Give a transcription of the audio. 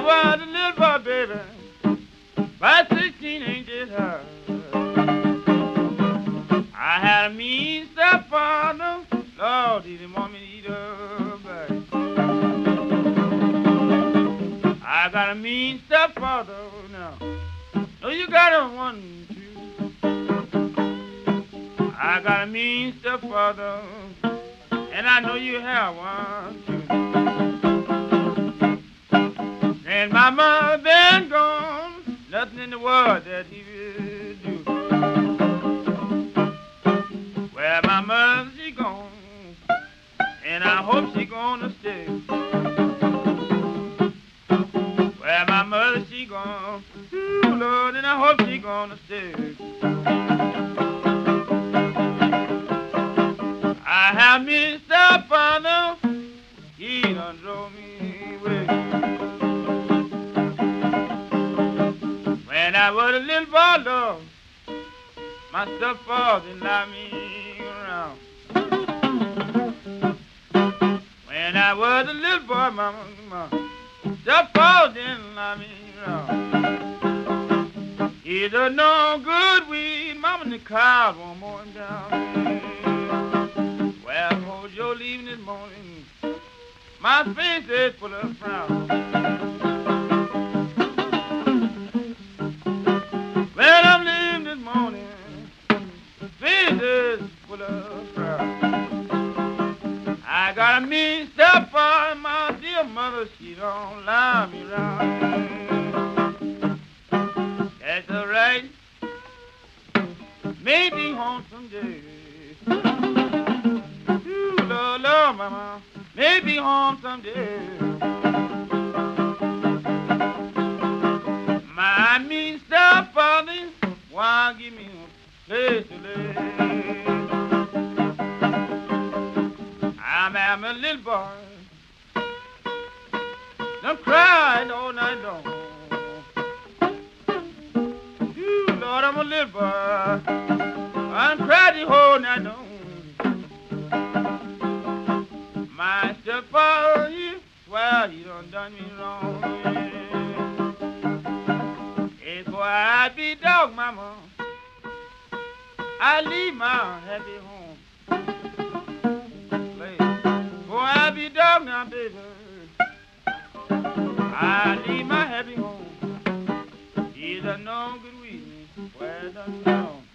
was a little boy, baby, by 16 ain't just her. I had a mean stepfather, Lord, he didn't want me to eat her back. I got a mean stepfather now. No, you got a one, two. I got a mean stepfather, and I know you have one, too. And my mother been gone, nothing in the world that he will do. Well, my mother, she gone, and I hope she gonna stay. Well, my mother, she gone, ooh, Lord, and I hope she gonna stay. I have me stepfather, he done drove me away. When I was a little boy, Lord, my stepfather knocked me around. When I was a little boy, my stepfather didn't knock me around. He's a no good weed, mama in the crowd won't mow him down. Well, hold your leaving this morning, my face is full of frown. Well, I'm leaving this morning, face is full of frown. I got a mean stepfather, my dear mother, she don't allow me around. That's all right, maybe home someday. Ooh, Lord, Lord, mama, maybe home someday. My mean stepfather, why give me a place to lay? I'm a little boy, done cried all night long. Ooh, Lord, I'm a little boy, I done cried the whole night long. My stepfather, he swear he done me wrong. If I be dog, mama, I leave my happy home. Boy, I be dog now, baby, I leave my happy home. He's a no good weed, where done gone.